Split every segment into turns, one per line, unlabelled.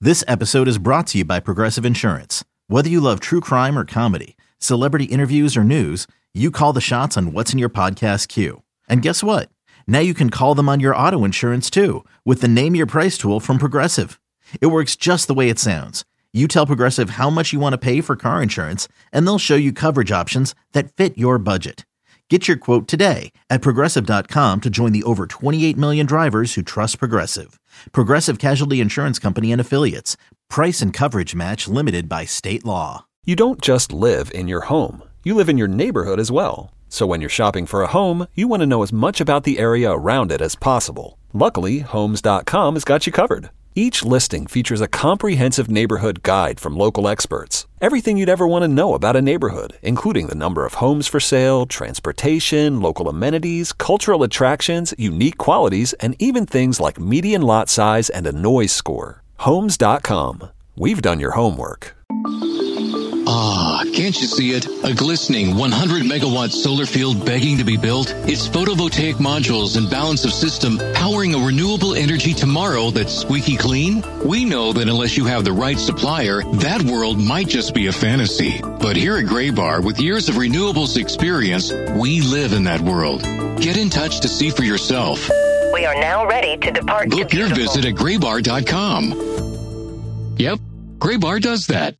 This episode is brought to you by Progressive Insurance. Whether you love true crime or comedy, celebrity interviews or news, you call the shots on what's in your podcast queue. And guess what? Now you can call them on your auto insurance too with the Name Your Price tool from Progressive. It works just the way it sounds. You tell Progressive how much you want to pay for car insurance, and they'll show you coverage options that fit your budget. Get your quote today at Progressive.com to join the over 28 million drivers who trust Progressive. Progressive Casualty Insurance Company and Affiliates. Price and coverage match limited by state law.
You don't just live in your home. You live in your neighborhood as well. So when you're shopping for a home, you want to know as much about the area around it as possible. Luckily, Homes.com has got you covered. Each listing features a comprehensive neighborhood guide from local experts. Everything you'd ever want to know about a neighborhood, including the number of homes for sale, transportation, local amenities, cultural attractions, unique qualities, and even things like median lot size and a noise score. Homes.com. We've done your homework.
Ah, can't you see it? A glistening 100-megawatt solar field begging to be built? Its photovoltaic modules and balance of system powering a renewable energy tomorrow that's squeaky clean? We know that unless you have the right supplier, that world might just be a fantasy. But here at Graybar, with years of renewables experience, we live in that world. Get in touch to see for yourself.
We are now ready to depart.
Book your visit at graybar.com. Yep, Graybar does that.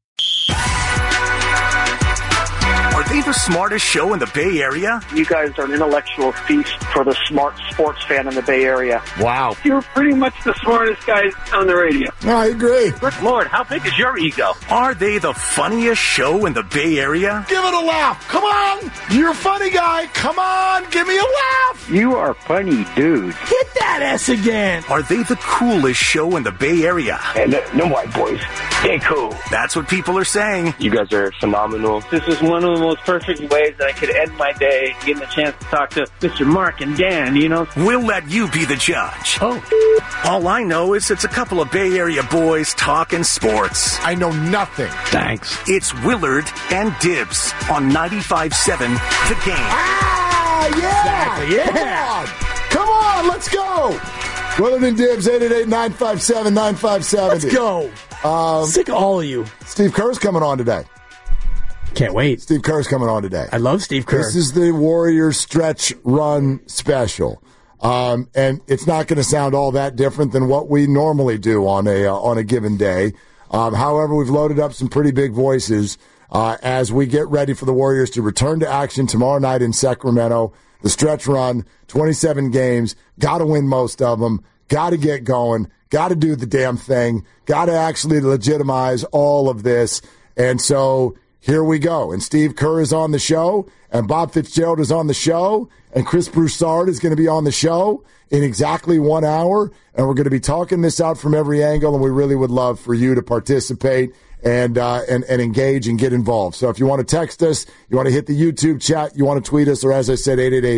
Are they the smartest show in the Bay Area?
You guys are an intellectual feast for the smart sports fan in the Bay Area.
Wow.
You're pretty much the smartest guys on the radio.
I agree.
Good Lord, how big is your ego?
Are they the funniest show in the Bay Area?
Give it a laugh. Come on. You're a funny guy. Come on. Give me a laugh.
You are funny, dude.
Hit that S again.
Are they the coolest show in the Bay Area?
And no white boys. They cool.
That's what people are saying.
You guys are phenomenal. This is one of the most perfect ways that I could end my day, getting the chance to talk to Mr. Mark and Dan, you know.
We'll let you be the judge.
Oh.
All I know is it's a couple of Bay Area boys talking sports.
I know nothing.
Thanks.
It's Willard and Dibs on 95.7 The Game.
Ah, yeah.
Exactly, yeah.
Come on. Let's go. Willard and Dibs, 888-957-9570.
Let's go. Sick of all of you.
Steve Kerr's coming on today.
Can't wait.
Steve Kerr's coming on today.
I love Steve Kerr.
This is the Warriors Stretch Run Special. And it's not going to sound all that different than what we normally do on a given day. However, we've loaded up some pretty big voices as we get ready for the Warriors to return to action tomorrow night in Sacramento. The stretch run, 27 games, got to win most of them, got to get going, got to do the damn thing, got to actually legitimize all of this. And so here we go. And Steve Kerr is on the show, and Bob Fitzgerald is on the show, and Chris Broussard is going to be on the show in exactly 1 hour. And we're going to be talking this out from every angle, and we really would love for you to participate and engage and get involved. So if you want to text us, you want to hit the YouTube chat, you want to tweet us, or as I said,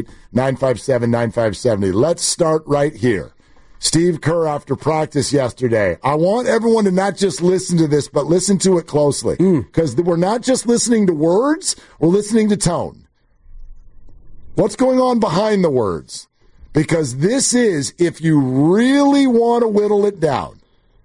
888-957-9570. Let's start right here. Steve Kerr after practice yesterday. I want everyone to not just listen to this, but listen to it closely. Because we're not just listening to words, we're listening to tone. What's going on behind the words? Because this is, if you really want to whittle it down,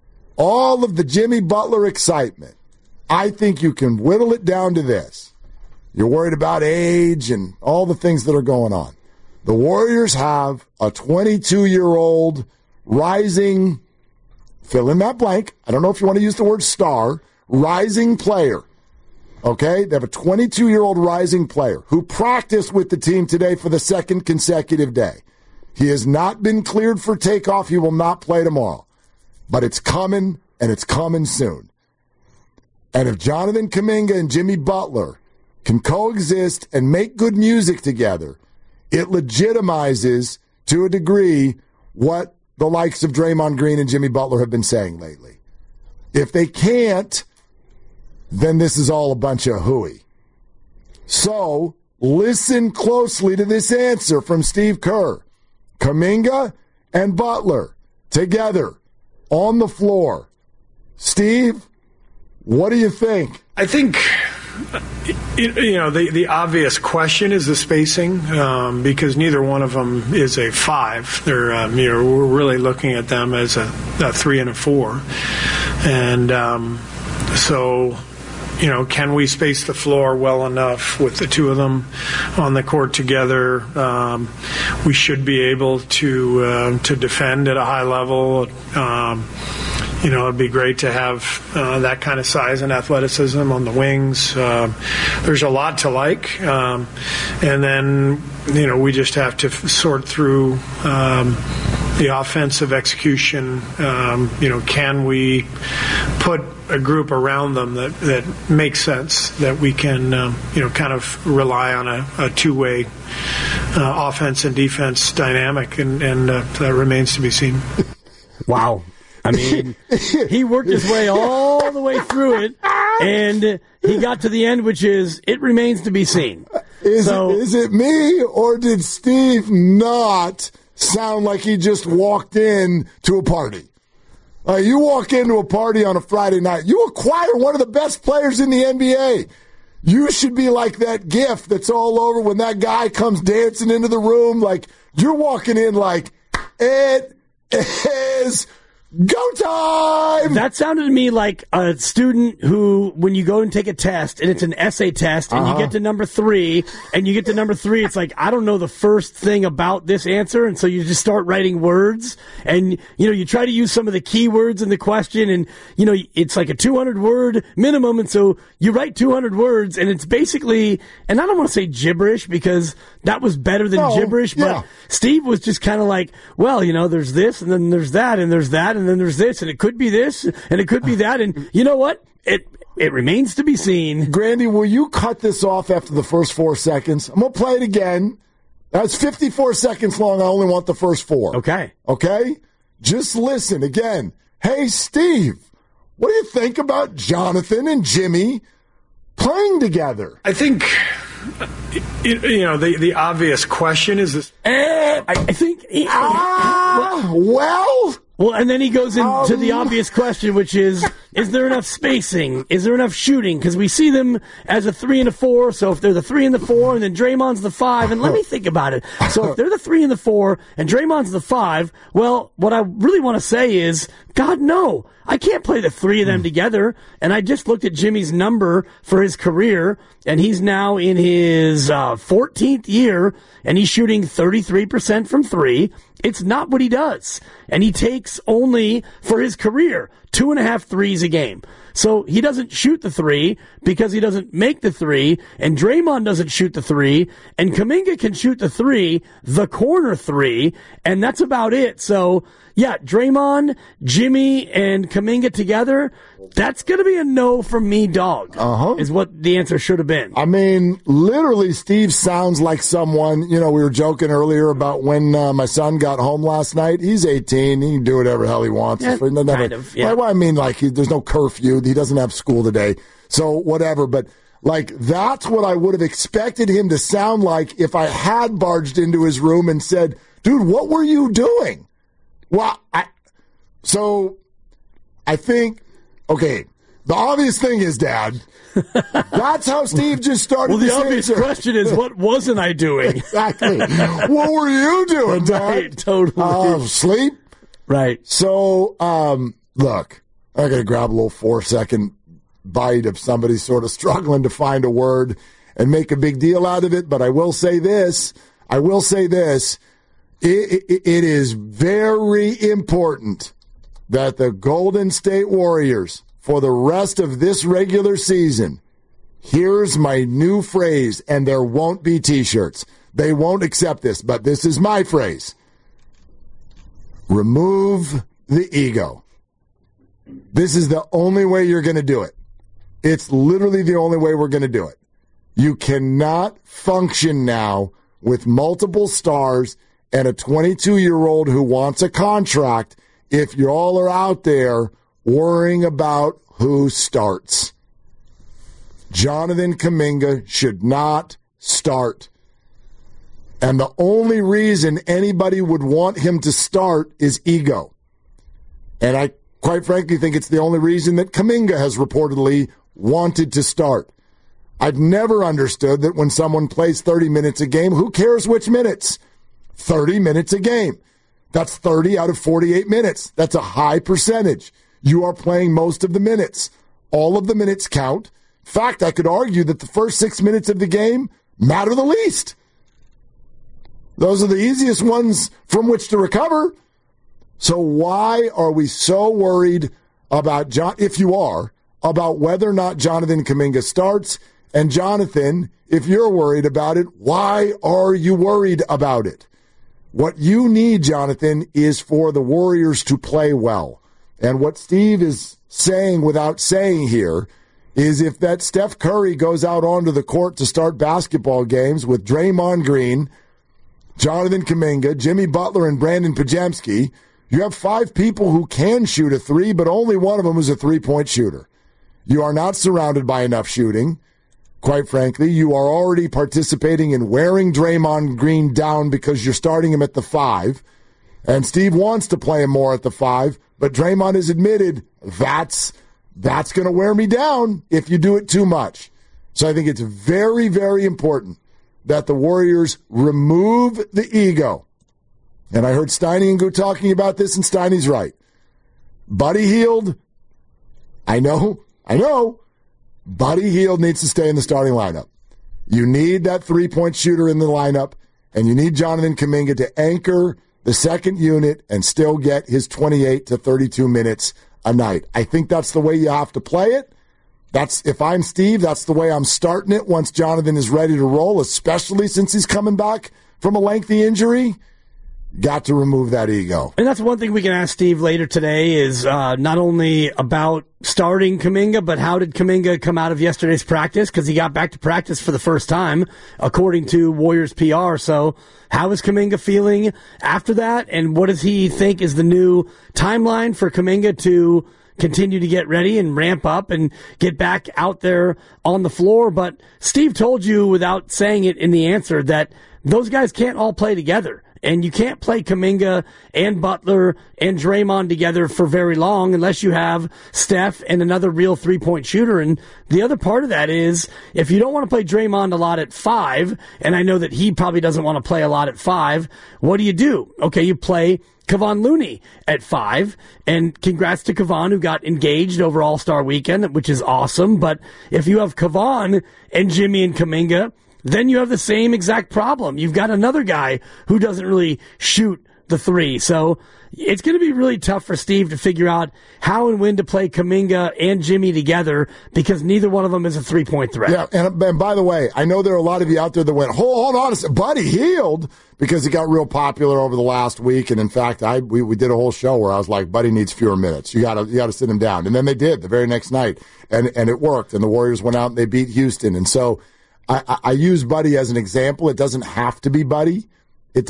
all of the Jimmy Butler excitement, I think you can whittle it down to this. You're worried about age and all the things that are going on. The Warriors have a 22-year-old rising, fill in that blank, I don't know if you want to use the word star, rising player. Okay? They have a 22-year-old rising player who practiced with the team today for the second consecutive day. He has not been cleared for takeoff. He will not play tomorrow. But it's coming, and it's coming soon. And if Jonathan Kuminga and Jimmy Butler can coexist and make good music together, it legitimizes, to a degree, what the likes of Draymond Green and Jimmy Butler have been saying lately. If they can't, then this is all a bunch of hooey. So, listen closely to this answer from Steve Kerr. Kuminga and Butler together on the floor. Steve, what do you think?
I think, the obvious question is the spacing, because neither one of them is a 5. They're, we're really looking at them as a 3 and a 4. And so, can we space the floor well enough with the two of them on the court together? We should be able to defend at a high level. It'd be great to have that kind of size and athleticism on the wings. There's a lot to like. And then, we just have to sort through the offensive execution. Can we put a group around them that makes sense, that we can, kind of rely on a two-way offense and defense dynamic, and that remains to be seen.
Wow. I mean, he worked his way all the way through it, and he got to the end, which is, it remains to be seen.
Is it me, or did Steve not sound like he just walked in to a party? You walk into a party on a Friday night, you acquire one of the best players in the NBA. You should be like that gif that's all over when that guy comes dancing into the room. Like, you're walking in like, it is go time!
That sounded to me like a student who, when you go and take a test, and it's an essay test, and you get to number 3, it's like, I don't know the first thing about this answer, and so you just start writing words, and, you try to use some of the keywords in the question, and, it's like a 200-word minimum, and so you write 200 words, and it's basically, and I don't want to say gibberish, because that was better than gibberish, but Steve was just kind of like, well, there's this, and then there's that, and there's that, and then there's this, and it could be this, and it could be that, and you know what? It remains to be seen.
Grandy, will you cut this off after the first 4 seconds? I'm going to play it again. That's 54 seconds long. I only want the first 4.
Okay?
Just listen again. Hey, Steve, what do you think about Jonathan and Jimmy playing together?
I think, the obvious question is this.
I think. Well, and then he goes into the obvious question, which is there enough spacing? Is there enough shooting? Because we see them as a 3 and a 4, so if they're the 3 and the 4, and then Draymond's the 5, and let me think about it. So if they're the 3 and the 4, and Draymond's the 5, well, what I really want to say is, God, no. I can't play the 3 of them together. And I just looked at Jimmy's number for his career, and he's now in his 14th year, and he's shooting 33% from 3. It's not what he does. And he takes only, for his career, 2.5 threes a game. So he doesn't shoot the 3 because he doesn't make the 3, and Draymond doesn't shoot the 3, and Kuminga can shoot the 3, the corner 3, and that's about it. So, yeah, Draymond, Jimmy, and Kuminga together, that's going to be a no from me, dog, is what the answer should have been.
I mean, literally, Steve sounds like someone, we were joking earlier about when my son got home last night. He's 18. He can do whatever the hell he wants.
Yeah, kind of, yeah.
Well, I mean, like, there's no curfew. He doesn't have school today. So, whatever. But, like, that's what I would have expected him to sound like if I had barged into his room and said, dude, what were you doing? Well, I think, okay, the obvious thing is, Dad, that's how Steve just started.
Well, the obvious question is, what wasn't I doing?
Exactly. What were you doing, Dad?
Right, totally.
Sleep?
Right.
So, look, I got to grab a little 4-second bite of somebody sort of struggling to find a word and make a big deal out of it, but I will say this. It is very important that the Golden State Warriors, for the rest of this regular season, here's my new phrase, and there won't be T-shirts. They won't accept this, but this is my phrase. Remove the ego. This is the only way you're going to do it. It's literally the only way we're going to do it. You cannot function now with multiple stars and a 22-year-old who wants a contract if you all are out there worrying about who starts. Jonathan Kuminga should not start. And the only reason anybody would want him to start is ego. And I quite frankly think it's the only reason that Kuminga has reportedly wanted to start. I've never understood that when someone plays 30 minutes a game, who cares which minutes? 30 minutes a game. That's 30 out of 48 minutes. That's a high percentage. you are playing most of the minutes. All of the minutes count. In fact, I could argue that the first 6 minutes of the game matter the least. Those are the easiest ones from which to recover. So why are we so worried about if you are, about whether or not Jonathan Kuminga starts? And Jonathan, if you're worried about it, why are you worried about it? What you need, Jonathan, is for the Warriors to play well. And what Steve is saying without saying here is if that Steph Curry goes out onto the court to start basketball games with Draymond Green, Jonathan Kuminga, Jimmy Butler, and Brandon Podziemski, you have 5 people who can shoot a three, but only one of them is a three-point shooter. You are not surrounded by enough shooting. Quite frankly, you are already participating in wearing Draymond Green down because you're starting him at the 5. And Steve wants to play him more at the 5, but Draymond has admitted that's going to wear me down if you do it too much. So I think it's very, very important that the Warriors remove the ego. And I heard Steiny and Goo talking about this, and Steiny's right. Buddy Hield, I know. Buddy Hield needs to stay in the starting lineup. You need that three-point shooter in the lineup, and you need Jonathan Kuminga to anchor the second unit and still get his 28 to 32 minutes a night. I think that's the way you have to play it. If I'm Steve, that's the way I'm starting it once Jonathan is ready to roll, especially since he's coming back from a lengthy injury. Got to remove that ego.
And that's one thing we can ask Steve later today is not only about starting Kuminga, but how did Kuminga come out of yesterday's practice? Because he got back to practice for the first time, according to Warriors PR. So how is Kuminga feeling after that? And what does he think is the new timeline for Kuminga to continue to get ready and ramp up and get back out there on the floor? But Steve told you without saying it in the answer that those guys can't all play together. And you can't play Kuminga and Butler and Draymond together for very long unless you have Steph and another real three-point shooter. And the other part of that is if you don't want to play Draymond a lot at 5, and I know that he probably doesn't want to play a lot at 5, what do? Okay, you play Kevon Looney at 5, and congrats to Kevon who got engaged over All-Star Weekend, which is awesome. But if you have Kevon and Jimmy and Kuminga, then you have the same exact problem. You've got another guy who doesn't really shoot the three. So it's going to be really tough for Steve to figure out how and when to play Kuminga and Jimmy together because neither one of them is a three-point threat.
Yeah, and by the way, I know there are a lot of you out there that went, hold on a second, Buddy Hield, because he got real popular over the last week. And in fact, we did a whole show where I was like, Buddy needs fewer minutes. You got to sit him down. And then they did the very next night, and it worked. And the Warriors went out and they beat Houston. And so I use Buddy as an example. It doesn't have to be Buddy. It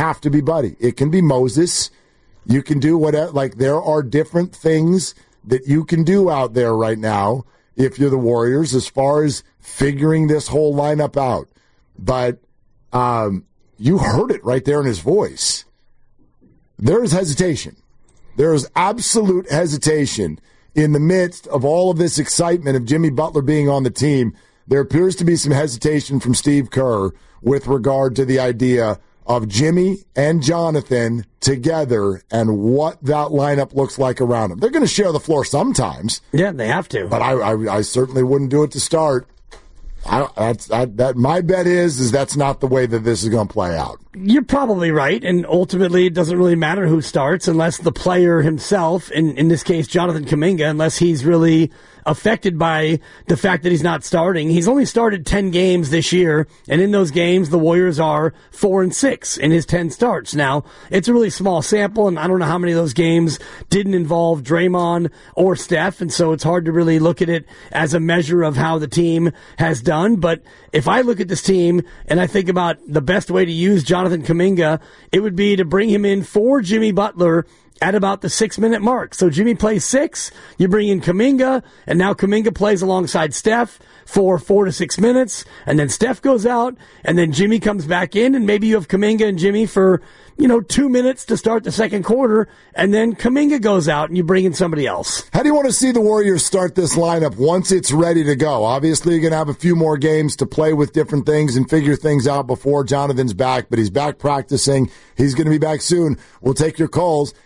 can be Moses. You can do whatever. Like, there are different things that you can do out there right now if you're the Warriors as far as figuring this whole lineup out. But you heard it right there in his voice. There is hesitation. There is absolute hesitation in the midst of all of this excitement of Jimmy Butler being on the team. There appears to be some hesitation from Steve Kerr with regard to the idea of Jimmy and Jonathan together and what that lineup looks like around them. They're going to share the floor sometimes.
Yeah, they have to.
But I certainly wouldn't do it to start. My bet is that's not the way that this is going to play out.
You're probably right, and ultimately it doesn't really matter who starts unless the player himself, in this case Jonathan Kuminga, unless he's really affected by the fact that he's not starting. He's only started 10 games this year, and in those games the Warriors are 4-6 in his 10 starts. Now, it's a really small sample, and I don't know how many of those games didn't involve Draymond or Steph, and so it's hard to really look at it as a measure of how the team has done. But if I look at this team and I think about the best way to use Jonathan Kuminga, it would be to bring him in for Jimmy Butler at about the 6-minute mark. So Jimmy plays 6, you bring in Kuminga, and now Kuminga plays alongside Steph for 4 to 6 minutes, and then Steph goes out, and then Jimmy comes back in, and maybe you have Kuminga and Jimmy for 2 minutes to start the second quarter, and then Kuminga goes out and you bring in somebody else.
How do you want to see the Warriors start this lineup once it's ready to go? Obviously, you're going to have a few more games to play with different things and figure things out before Jonathan's back, but he's back practicing. He's going to be back soon. We'll take your calls,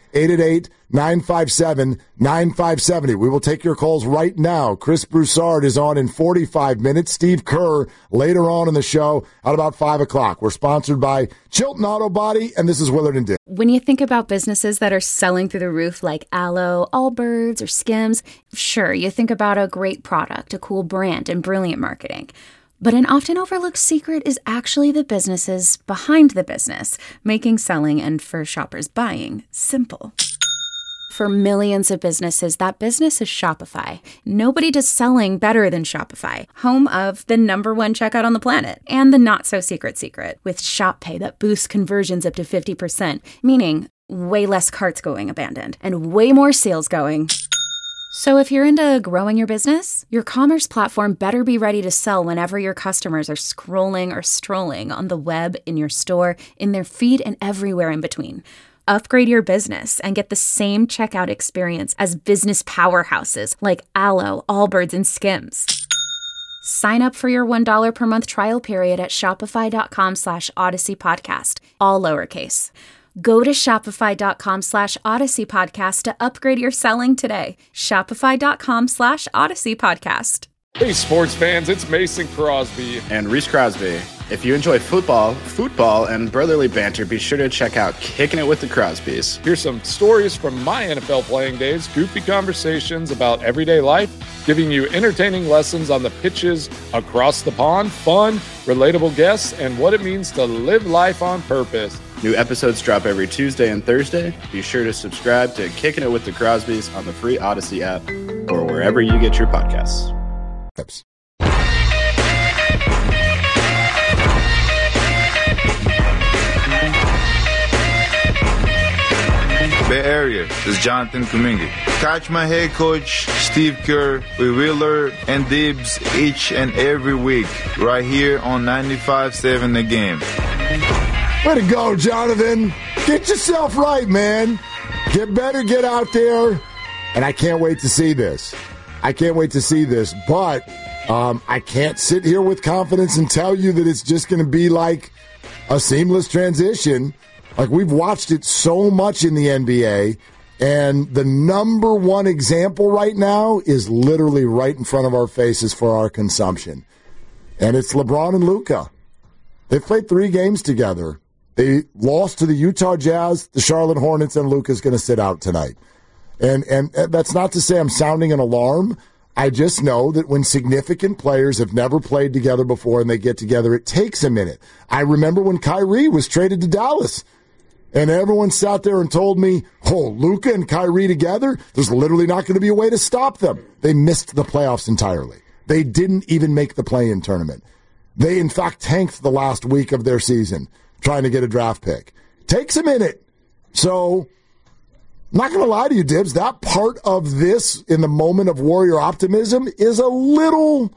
888-957-9570. We will take your calls right now. Chris Broussard is on in 45 minutes. Steve Kerr later on in the show at about 5 o'clock. We're sponsored by Chilton Auto Body, and this is Willard and Dick.
When you think about businesses that are selling through the roof like Aloe, Allbirds, or Skims, sure, you think about a great product, a cool brand, and brilliant marketing. But an often overlooked secret is actually the businesses behind the business, making selling and for shoppers buying simple. For millions of businesses, that business is Shopify. Nobody does selling better than Shopify, home of the #1 checkout on the planet and the not-so-secret secret with Shop Pay that boosts conversions up to 50%, meaning way less carts going abandoned and way more sales going. So if you're into growing your business, your commerce platform better be ready to sell whenever your customers are scrolling or strolling on the web, in your store, in their feed, and everywhere in between. Upgrade your business and get the same checkout experience as business powerhouses like Aloe, Allbirds, and Skims. Sign up for your $1 per month trial period at shopify.com/Odyssey Podcast, all lowercase. Go to shopify.com/Odyssey Podcast to upgrade your selling today. Shopify.com/Odyssey Podcast.
Hey, sports fans, it's Mason Crosby.
And Reese Crosby. If you enjoy football, and brotherly banter, be sure to check out Kicking It with the Crosbys.
Here's some stories from my NFL playing days, goofy conversations about everyday life, giving you entertaining lessons on the pitches across the pond, fun, relatable guests, and what it means to live life on purpose.
New episodes drop every Tuesday and Thursday. Be sure to subscribe to Kicking It with the Crosbys on the free Odyssey app or wherever you get your podcasts.
Bay Area, this is Jonathan Kuminga. Catch my head coach, Steve Kerr, with Wheeler and Dibs each and every week, right here on 95.7 The Game.
Way to go, Jonathan. Get yourself right, man. Get better, get out there. And I can't wait to see this. But I can't sit here with confidence and tell you that it's just going to be like a seamless transition. Like, we've watched it so much in the NBA, and the number one example right now is literally right in front of our faces for our consumption. And it's LeBron and Luka. They've played 3 games together. They lost to the Utah Jazz, the Charlotte Hornets, and Luka's going to sit out tonight. And that's not to say I'm sounding an alarm. I just know that when significant players have never played together before and they get together, it takes a minute. I remember when Kyrie was traded to Dallas. And everyone sat there and told me, oh, Luka and Kyrie together, there's literally not going to be a way to stop them. They missed the playoffs entirely. They didn't even make the play-in tournament. They, in fact, tanked the last week of their season trying to get a draft pick. Takes a minute. So, I'm not going to lie to you, Dibs, that part of this in the moment of Warrior optimism is a little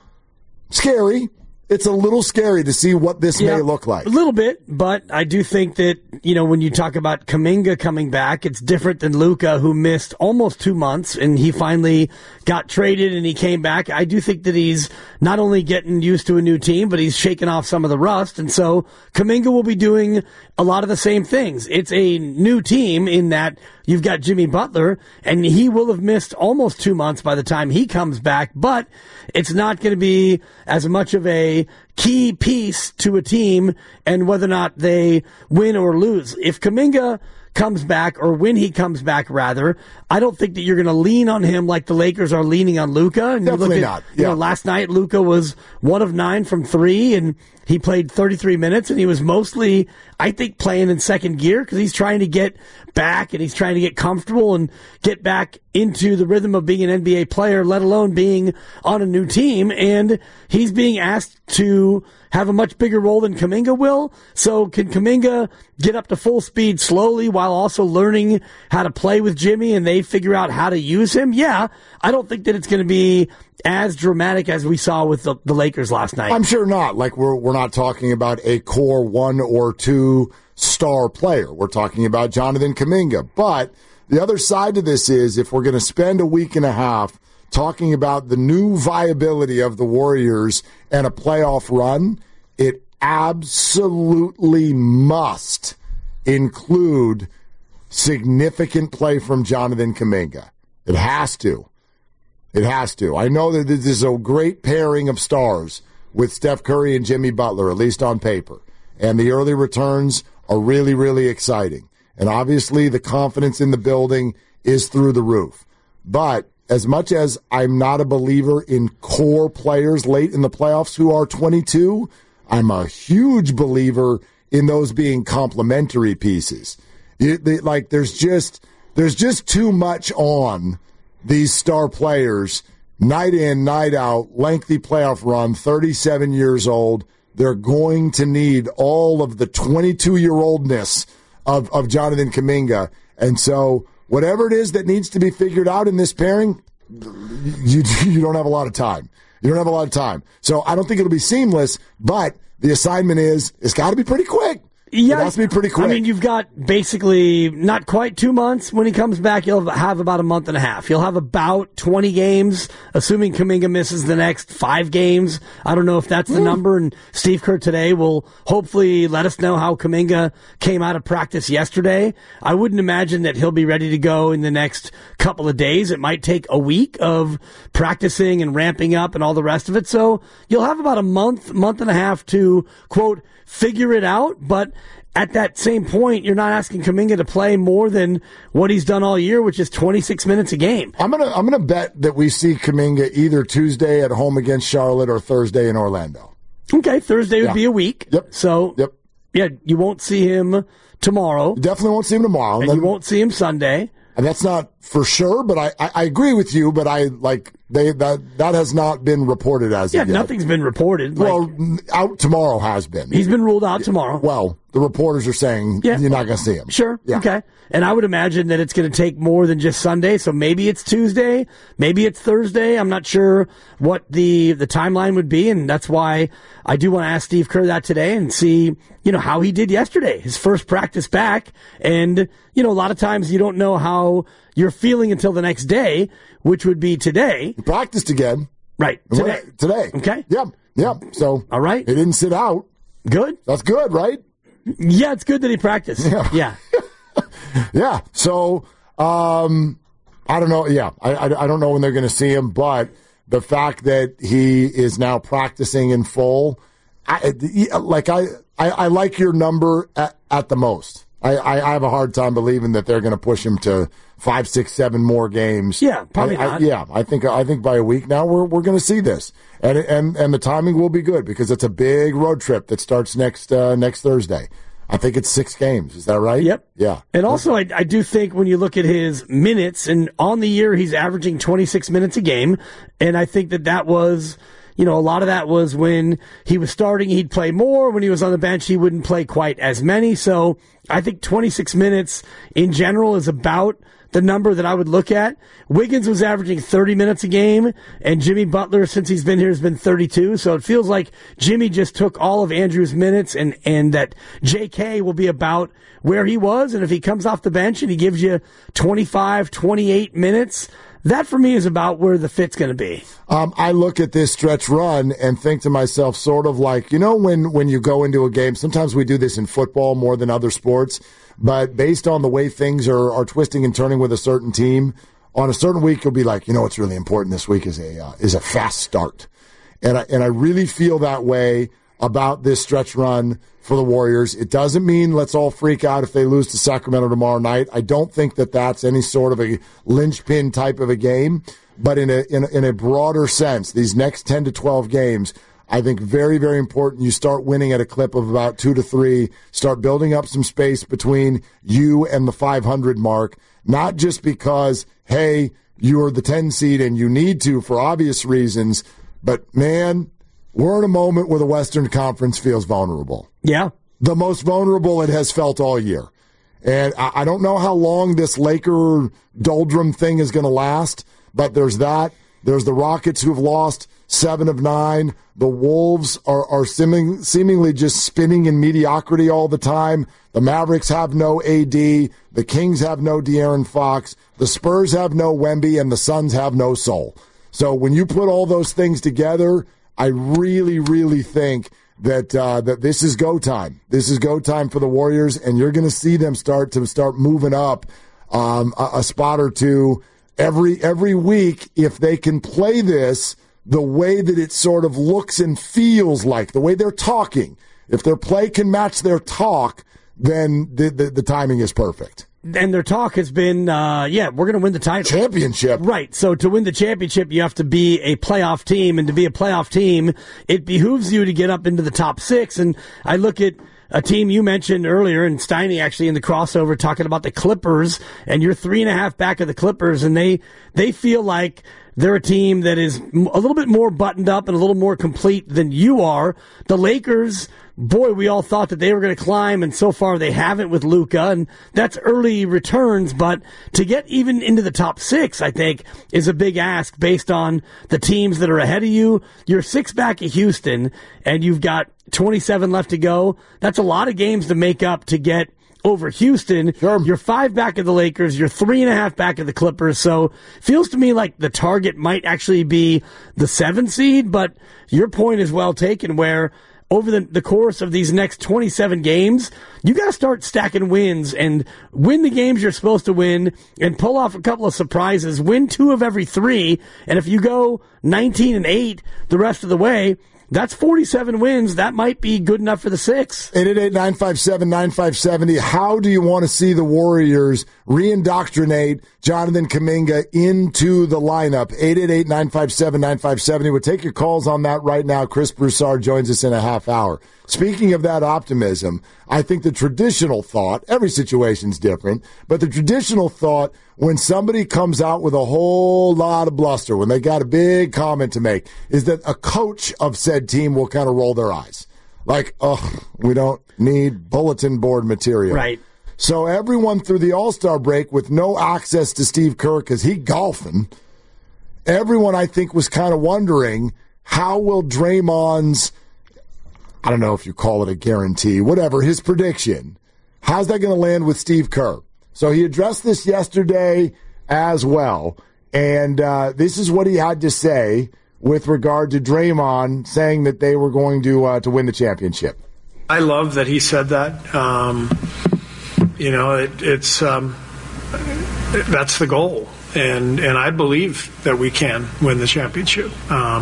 scary. It's a little scary to see what this may look like.
A little bit, but I do think that, when you talk about Kuminga coming back, it's different than Luka, who missed almost 2 months, and he finally got traded and he came back. I do think that he's not only getting used to a new team, but he's shaking off some of the rust, and so Kuminga will be doing a lot of the same things. It's a new team in that you've got Jimmy Butler, and he will have missed almost 2 months by the time he comes back, but it's not going to be as much of a key piece to a team and whether or not they win or lose. If Kuminga comes back, or when he comes back, rather, I don't think that you're going to lean on him like the Lakers are leaning on Luka. And
Definitely not. Yeah.
Last night Luka was 1 of 9 from 3, and he played 33 minutes, and he was mostly, I think, playing in second gear because he's trying to get back and he's trying to get comfortable and get back into the rhythm of being an NBA player, let alone being on a new team. And he's being asked to have a much bigger role than Kuminga will. So can Kuminga get up to full speed slowly while also learning how to play with Jimmy and they figure out how to use him? Yeah, I don't think that it's going to be as dramatic as we saw with the Lakers last night.
I'm sure not. Like, we're not talking about a core 1 or 2 star player. We're talking about Jonathan Kuminga. But the other side to this is, if we're going to spend a week and a half talking about the new viability of the Warriors and a playoff run, it absolutely must include significant play from Jonathan Kuminga. It has to. It has to. I know that this is a great pairing of stars with Steph Curry and Jimmy Butler, at least on paper. And the early returns are really, really exciting. And obviously the confidence in the building is through the roof. But as much as I'm not a believer in core players late in the playoffs who are 22, I'm a huge believer in those being complementary pieces. There's just too much on these star players, night in, night out, lengthy playoff run, 37 years old. They're going to need all of the 22-year-oldness of Jonathan Kuminga. And so whatever it is that needs to be figured out in this pairing, you don't have a lot of time. You don't have a lot of time. So I don't think it'll be seamless, but the assignment it's got to be pretty quick.
Yeah,
it has to be pretty quick.
I mean, you've got basically not quite 2 months. When he comes back, you'll have about a month and a half. You'll have about 20 games, assuming Kuminga misses the next 5 games. I don't know if that's the number, and Steve Kerr today will hopefully let us know how Kuminga came out of practice yesterday. I wouldn't imagine that he'll be ready to go in the next couple of days. It might take a week of practicing and ramping up and all the rest of it. So you'll have about a month and a half to, quote, figure it out, but at that same point, you're not asking Kuminga to play more than what he's done all year, which is 26 minutes a game.
I'm gonna bet that we see Kuminga either Tuesday at home against Charlotte or Thursday in Orlando.
Okay, Thursday would be a week.
Yep.
So, yeah, you won't see him tomorrow.
You definitely won't see him tomorrow.
And you won't see him Sunday.
And that's not for sure, but I agree with you, but that has not been reported as of yet.
Nothing's been reported.
Well, out tomorrow has been.
He's been ruled out tomorrow.
Well, the reporters are saying you're not going to see him.
Sure.
Yeah.
Okay. And I would imagine that it's going to take more than just Sunday, so maybe it's Tuesday, maybe it's Thursday. I'm not sure what the timeline would be, and that's why I do want to ask Steve Kerr that today and see, how he did yesterday, his first practice back. And, a lot of times you don't know how you're feeling until the next day, which would be today.
He practiced again.
Right.
Today.
Okay.
Yep. So.
All right.
He didn't sit out.
Good.
That's good, right?
Yeah, it's good that he practiced. Yeah.
Yeah. So, I don't know. Yeah. I don't know when they're going to see him, but the fact that he is now practicing in full, I like your number at the most. I have a hard time believing that they're going to push him to 5, 6, 7 more games.
Yeah, probably not.
I think by a week now we're going to see this, and the timing will be good because it's a big road trip that starts next Thursday. I think it's 6 games. Is that right?
Yep.
Yeah.
And also, I do think when you look at his minutes, and on the year he's averaging 26 minutes a game, and I think that was. A lot of that was when he was starting, he'd play more. When he was on the bench, he wouldn't play quite as many. So I think 26 minutes in general is about the number that I would look at. Wiggins was averaging 30 minutes a game, and Jimmy Butler, since he's been here, has been 32. So it feels like Jimmy just took all of Andrew's minutes, and that JK will be about where he was. And if he comes off the bench and he gives you 25, 28 minutes, that for me is about where the fit's going to be.
I look at this stretch run and think to myself, sort of like, when you go into a game, sometimes we do this in football more than other sports, but based on the way things are twisting and turning with a certain team, on a certain week, you'll be like, what's really important this week is a fast start. And I really feel that way about this stretch run for the Warriors. It doesn't mean let's all freak out if they lose to Sacramento tomorrow night. I don't think that that's any sort of a linchpin type of a game, but in a broader sense, these next 10 to 12 games, I think very, very important. You start winning at a clip of about 2 to 3, start building up some space between you and the 500 mark, not just because, hey, you're the 10 seed and you need to for obvious reasons, but man, we're in a moment where the Western Conference feels vulnerable.
Yeah.
The most vulnerable it has felt all year. And I don't know how long this Laker doldrum thing is going to last, but there's that. There's the Rockets who've lost 7 of 9. The Wolves are seemingly just spinning in mediocrity all the time. The Mavericks have no AD. The Kings have no De'Aaron Fox. The Spurs have no Wemby, and the Suns have no soul. So when you put all those things together, I really, really think that this is go time. This is go time for the Warriors, and you're going to see them start moving up a spot or two every week if they can play this the way that it sort of looks and feels like, the way they're talking. If their play can match their talk, then the timing is perfect.
And their talk has been, we're going to win the title.
Championship.
Right. So to win the championship, you have to be a playoff team. And to be a playoff team, it behooves you to get up into the top 6. And I look at a team you mentioned earlier, and Steiny actually in the crossover talking about the Clippers, and you're 3.5 back of the Clippers, and they feel like they're a team that is a little bit more buttoned up and a little more complete than you are. The Lakers, boy, we all thought that they were going to climb, and so far they haven't with Luka, and that's early returns, but to get even into the top 6, I think, is a big ask based on the teams that are ahead of you. You're 6 back of Houston, and you've got 27 left to go. That's a lot of games to make up to get over Houston. Sure. You're 5 back of the Lakers. You're 3.5 back of the Clippers. So feels to me like the target might actually be the 7 seed, but your point is well taken where over the course of these next 27 games, you got to start stacking wins and win the games you're supposed to win and pull off a couple of surprises. Win 2 of every 3. And if you go 19-8 the rest of the way, that's 47 wins. That might be good enough for the 6.
888-957-9570. How do you want to see the Warriors reindoctrinate Jonathan Kuminga into the lineup? 888-957-9570. We'll take your calls on that right now. Chris Broussard joins us in a half hour. Speaking of that optimism, I think the traditional thought, every situation's different, but the traditional thought when somebody comes out with a whole lot of bluster, when they got a big comment to make, is that a coach of said team will kind of roll their eyes. Like, we don't need bulletin board material.
Right.
So everyone through the All-Star break with no access to Steve Kerr because he golfing, everyone I think was kind of wondering how will Draymond's, I don't know if you call it a guarantee, whatever, his prediction, how's that going to land with Steve Kerr? So he addressed this yesterday as well, and this is what he had to say with regard to Draymond saying that they were going to win the championship.
I love that he said that. That's the goal, and I believe that we can win the championship.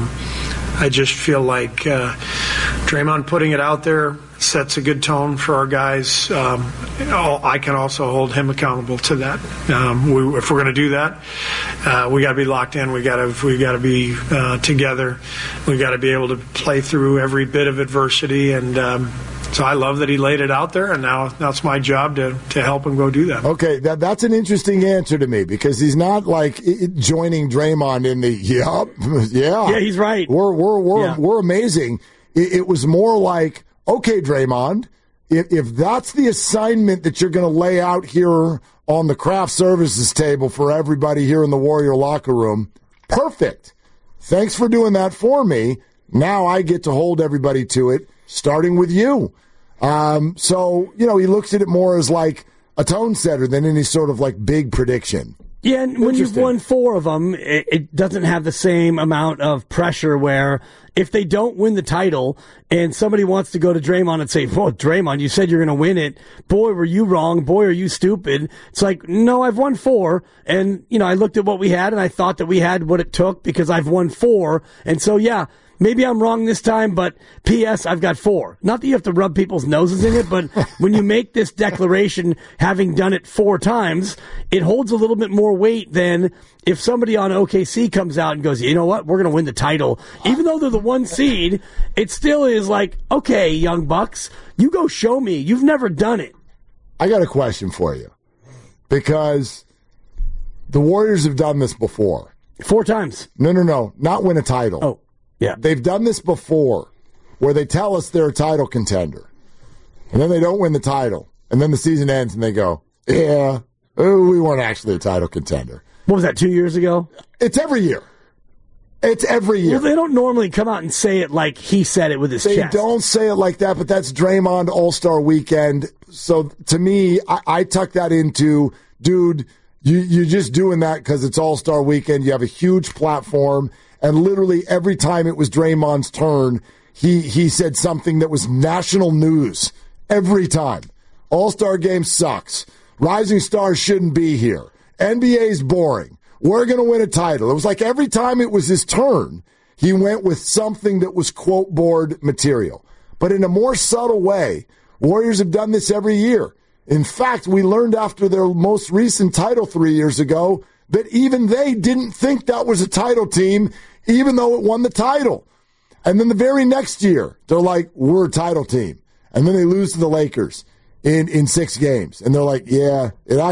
I just feel like Draymond putting it out there sets a good tone for our guys. I can also hold him accountable to that. If we're going to do that, we got to be locked in. We got to be together. We got to be able to play through every bit of adversity. And so I love that he laid it out there, and now it's my job to help him go do that.
Okay, that's an interesting answer to me because he's not like joining Draymond in the yeah,
he's right.
We're amazing. It was more like, okay, Draymond, if that's the assignment that you're going to lay out here on the craft services table for everybody here in the Warrior locker room, perfect. Thanks for doing that for me. Now I get to hold everybody to it, starting with you. So, he looks at it more as like a tone setter than any sort of like big prediction.
Yeah, and when you've won 4 of them, it doesn't have the same amount of pressure where if they don't win the title and somebody wants to go to Draymond and say, well, Draymond, you said you're going to win it. Boy, were you wrong. Boy, are you stupid. It's like, no, I've won 4. And, I looked at what we had and I thought that we had what it took because I've won 4. And so, yeah, maybe I'm wrong this time, but P.S., I've got 4. Not that you have to rub people's noses in it, but when you make this declaration, having done it 4 times, it holds a little bit more weight than if somebody on OKC comes out and goes, you know what, we're going to win the title. Even though they're the 1 seed, it still is like, okay, Young Bucks, you go show me. You've never done it.
I got a question for you because the Warriors have done this before.
4 times.
No, not win a title.
Oh. Yeah.
They've done this before where they tell us they're a title contender and then they don't win the title and then the season ends and they go, yeah, we weren't actually a title contender.
What was that, 2 years ago?
It's every year. It's every year.
Well, they don't normally come out and say it like he said it with his chest.
They don't say it like that, but that's Draymond All-Star Weekend. So to me, I tuck that into, dude, you're just doing that because it's All-Star Weekend. You have a huge platform. And literally every time it was Draymond's turn, he said something that was national news every time. All-Star game sucks. Rising stars shouldn't be here. NBA's boring. We're going to win a title. It was like every time it was his turn, he went with something that was quote board material. But in a more subtle way, Warriors have done this every year. In fact, we learned after their most recent title 3 years ago that even they didn't think that was a title team, even though it won the title. And then the very next year, they're like, we're a title team. And then they lose to the Lakers in 6 games. And they're like, yeah,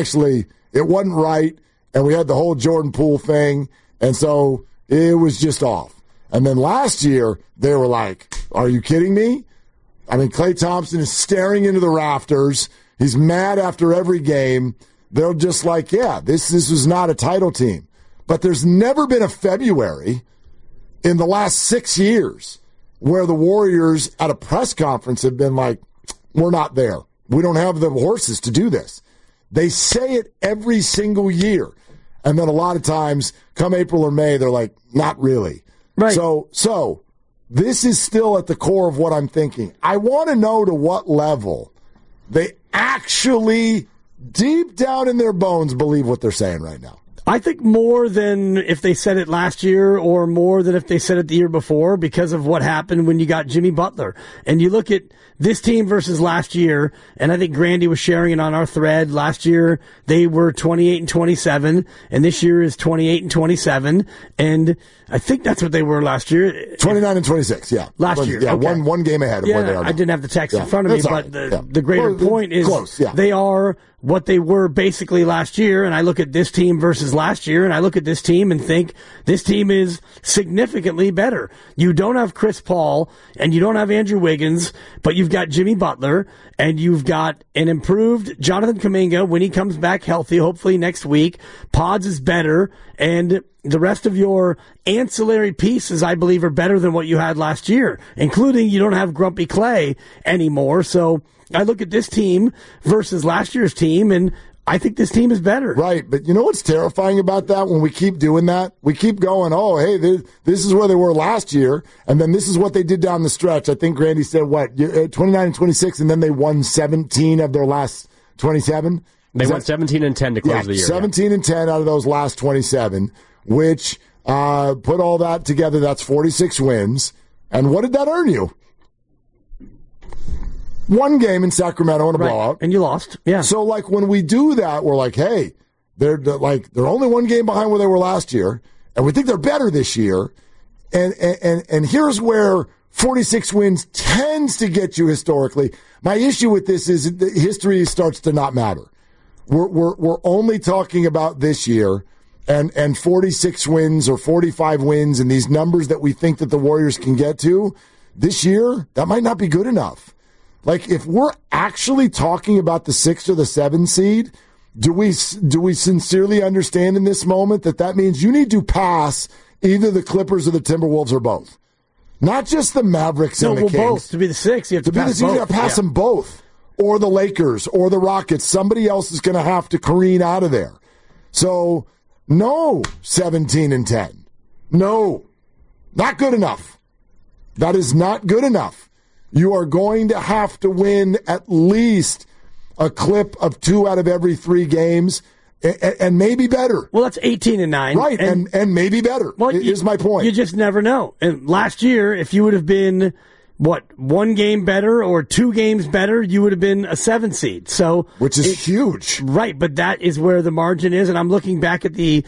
it wasn't right. And we had the whole Jordan Poole thing. And so it was just off. And then last year, they were like, are you kidding me? I mean, Klay Thompson is staring into the rafters. He's mad after every game. They're just like, yeah, this was not a title team. But there's never been a February in the last 6 years where the Warriors at a press conference have been like, we're not there. We don't have the horses to do this. They say it every single year. And then a lot of times, come April or May, they're like, not really.
Right.
So this is still at the core of what I'm thinking. I want to know to what level they actually, deep down in their bones, believe what they're saying right now.
I think more than if they said it last year or more than if they said it the year before because of what happened when you got Jimmy Butler. And you look at this team versus last year, and I think Grandy was sharing it on our thread. Last year, they were 28-27, and this year is 28-27, and I think that's what they were last year.
29-26, yeah.
Last year.
Yeah,
okay.
one game ahead of where they are now.
I didn't have the text in front of me, but the greater point is
close, yeah.
They are what they were basically last year, and I look at this team versus last year, and I look at this team and think this team is significantly better. You don't have Chris Paul, and you don't have Andrew Wiggins, but you've got Jimmy Butler, and you've got an improved Jonathan Kuminga when he comes back healthy, hopefully next week. Pods is better, and the rest of your ancillary pieces, I believe, are better than what you had last year, including you don't have Grumpy Clay anymore. So I look at this team versus last year's team, and I think this team is better.
Right, but you know what's terrifying about that? When we keep doing that, we keep going, oh, hey, this is where they were last year, and then this is what they did down the stretch. I think Grandy said, 29-26, and then they won 17 of their last 27?
They won 17-10 to close the year.
17-10 out of those last 27, which put all that together, that's 46 wins. And what did that earn you? One game in Sacramento in a blowout.
And you lost. Yeah.
So, like, when we do that, we're like, hey, they're only one game behind where they were last year, and we think they're better this year. And here's where 46 wins tends to get you historically. My issue with this is that history starts to not matter. We're only talking about this year and 46 wins or 45 wins and these numbers that we think that the Warriors can get to this year, that might not be good enough. Like, if we're actually talking about the 6 or the 7 seed, do we sincerely understand in this moment that means you need to pass either the Clippers or the Timberwolves or both? Not just the Mavericks and the Kings.
Both. To be the 6, you have to pass both.
You got to pass them both. Or the Lakers or the Rockets. Somebody else is going to have to careen out of there. So, no 17-10. No. Not good enough. That is not good enough. You are going to have to win at least a clip of 2 out of every 3 games, and maybe better.
Well, that's 18-9.
Right, and maybe better, is my point.
You just never know. And last year, if you would have been, 1 game better or 2 games better, you would have been a 7 seed. So,
which is huge.
Right, but that is where the margin is. And I'm looking back at the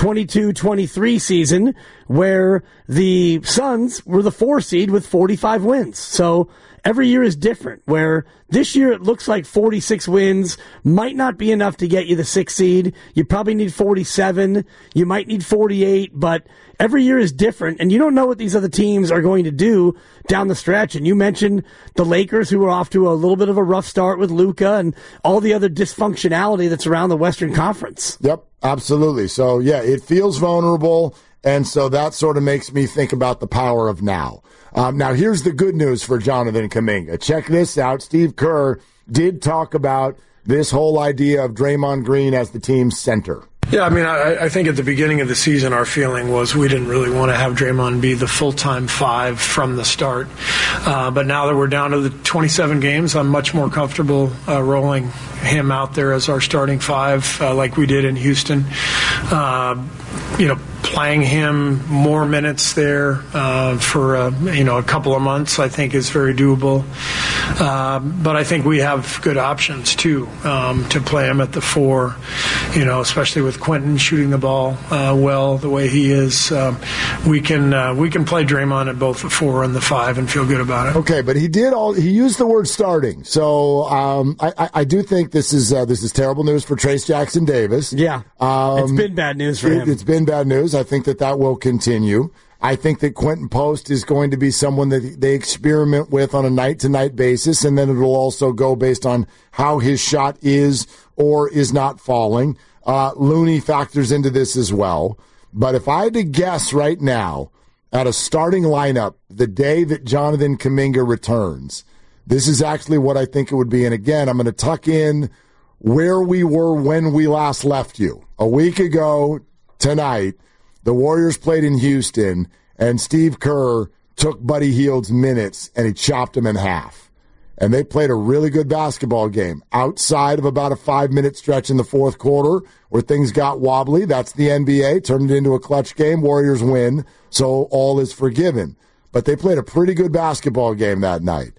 22-23 season where the Suns were the 4 seed with 45 wins. So every year is different, where this year it looks like 46 wins might not be enough to get you the 6 seed. You probably need 47. You might need 48, but every year is different, and you don't know what these other teams are going to do down the stretch. And you mentioned the Lakers, who are off to a little bit of a rough start with Luka and all the other dysfunctionality that's around the Western Conference.
Yep, absolutely. So, yeah, it feels vulnerable, and so that sort of makes me think about the power of now. Now, here's the good news for Jonathan Kuminga. Check this out. Steve Kerr did talk about this whole idea of Draymond Green as the team's center.
Yeah, I mean, I think at the beginning of the season, our feeling was we didn't really want to have Draymond be the full-time 5 from the start. But now that we're down to the 27 games, I'm much more comfortable rolling him out there as our starting 5 like we did in Houston. Playing him more minutes there for a couple of months, I think, is very doable. But I think we have good options too to play him at the 4. Especially with Quentin shooting the ball well the way he is. We can play Draymond at both the 4 and the 5 and feel good about it.
Okay, but he used the word starting, so I do think this is terrible news for Trayce Jackson-Davis.
Yeah, it's been bad news for him.
It's been bad news. I think that will continue. I think that Quentin Post is going to be someone that they experiment with on a night-to-night basis, and then it'll also go based on how his shot is or is not falling. Looney factors into this as well. But if I had to guess right now at a starting lineup the day that Jonathan Kuminga returns, this is actually what I think it would be. And again, I'm going to tuck in where we were when we last left you. A week ago tonight, the Warriors played in Houston, and Steve Kerr took Buddy Hield's minutes, and he chopped him in half. And they played a really good basketball game outside of about a 5-minute stretch in the fourth quarter where things got wobbly. That's the NBA. Turned it into a clutch game. Warriors win, so all is forgiven. But they played a pretty good basketball game that night,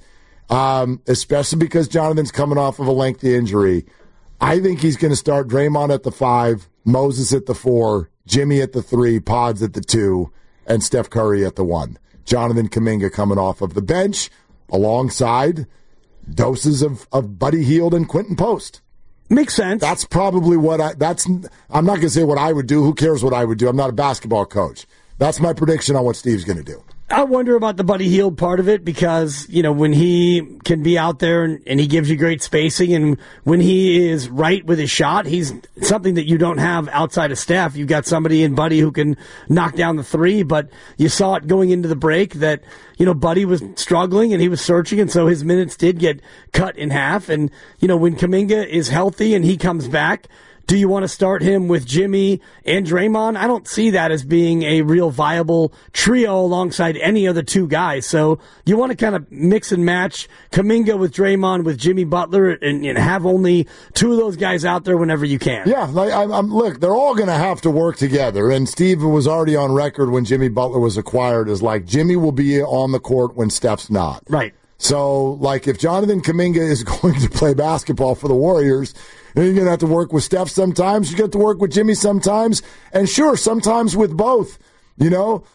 especially because Jonathan's coming off of a lengthy injury. I think he's going to start Draymond at the 5, Moses at the 4, Jimmy at the 3, Pods at the 2, and Steph Curry at the 1. Jonathan Kuminga coming off of the bench alongside doses of Buddy Hield and Quentin Post.
Makes sense.
That's probably what I'm not going to say what I would do. Who cares what I would do? I'm not a basketball coach. That's my prediction on what Steve's going to do.
I wonder about the Buddy Hield part of it because, when he can be out there and he gives you great spacing and when he is right with his shot, he's something that you don't have outside of Steph. You've got somebody in Buddy who can knock down the 3, but you saw it going into the break that, Buddy was struggling and he was searching, and so his minutes did get cut in half. And, when Kuminga is healthy and he comes back, do you want to start him with Jimmy and Draymond? I don't see that as being a real viable trio alongside any other 2 guys. So you want to kind of mix and match Kuminga with Draymond with Jimmy Butler and have only 2 of those guys out there whenever you can.
Yeah, look, they're all going to have to work together. And Steve was already on record when Jimmy Butler was acquired as Jimmy will be on the court when Steph's not.
Right.
So, if Jonathan Kuminga is going to play basketball for the Warriors, then you're going to have to work with Steph sometimes. You get to work with Jimmy sometimes. And sure, sometimes with both. We're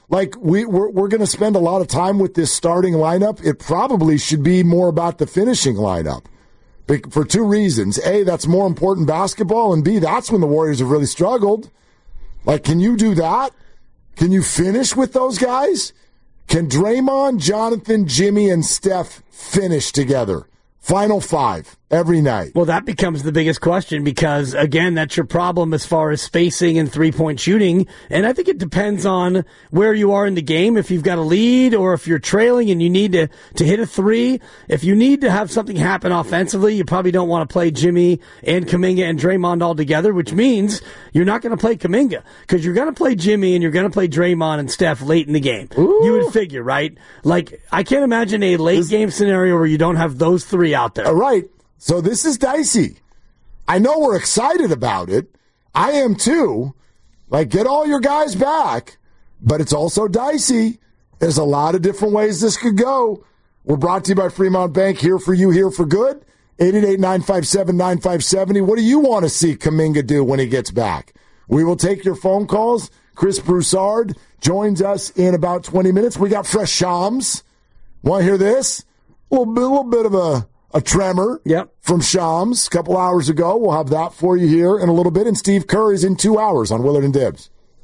going to spend a lot of time with this starting lineup. It probably should be more about the finishing lineup for 2 reasons. A, that's more important basketball. And B, that's when the Warriors have really struggled. Can you do that? Can you finish with those guys? Can Draymond, Jonathan, Jimmy, and Steph finish together? Final 5 every night.
Well, that becomes the biggest question because, again, that's your problem as far as spacing and three-point shooting. And I think it depends on where you are in the game. If you've got a lead or if you're trailing and you need to hit a 3. If you need to have something happen offensively, you probably don't want to play Jimmy and Kuminga and Draymond all together, which means you're not going to play Kuminga because you're going to play Jimmy and you're going to play Draymond and Steph late in the game. Ooh. You would figure, right? I can't imagine a late-game scenario where you don't have those 3 out there.
All right. So this is dicey. I know we're excited about it. I am too. Get all your guys back. But it's also dicey. There's a lot of different ways this could go. We're brought to you by Fremont Bank. Here for you, here for good. 888-957-9570. What do you want to see Kuminga do when he gets back? We will take your phone calls. Chris Broussard joins us in about 20 minutes. We got fresh Shams. Want to hear this? A little bit of a tremor from Shams a couple hours ago. We'll have that for you here in a little bit. And Steve Kerr is in 2 hours on Willard and Dibs.